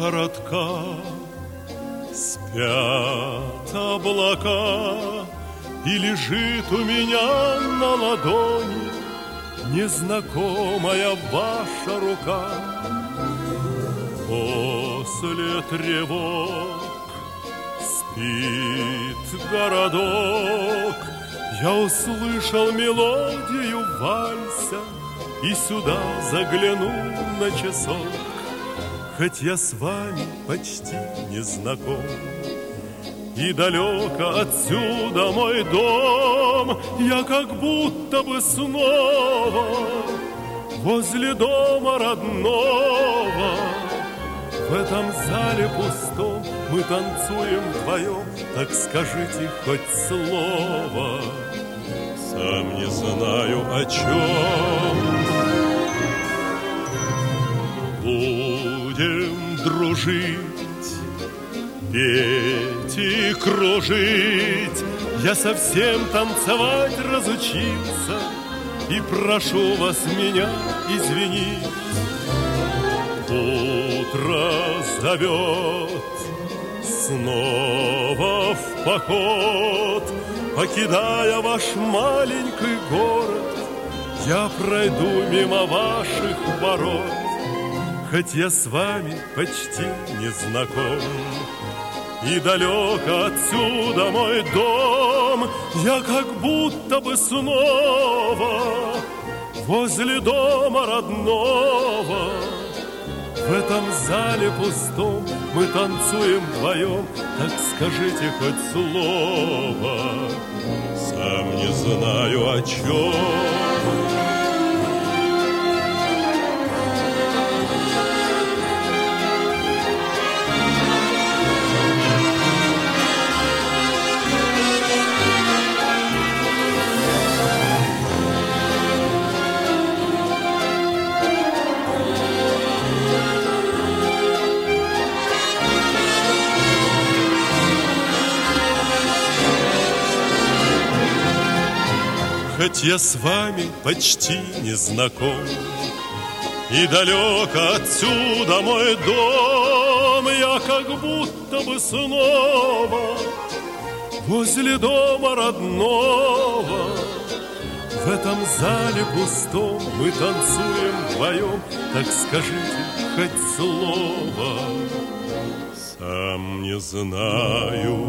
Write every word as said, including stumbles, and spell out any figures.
коротка, спят облака, и лежит у меня на ладони незнакомая ваша рука. После тревог спит городок, я услышал мелодию вальса и сюда загляну на часок. Хоть я с вами почти не знаком, и далеко отсюда мой дом, я как будто бы снова возле дома родного. В этом зале пустом мы танцуем вдвоем, так скажите хоть слово. Сам не знаю о чем. Будем дружить, петь и кружить. Я совсем танцевать разучился, и прошу вас меня извинить. Утро зовет снова в поход, покидая ваш маленький город, я пройду мимо ваших ворот. Хоть я с вами почти не знаком, и далеко отсюда мой дом, я как будто бы снова возле дома родного. В этом зале пустом мы танцуем вдвоем, так скажите хоть слово. Сам не знаю о чем. Хоть я с вами почти не знаком, и далеко отсюда мой дом, я как будто бы снова возле дома родного. В этом зале пустом мы танцуем вдвоем, так скажите хоть слово. Сам не знаю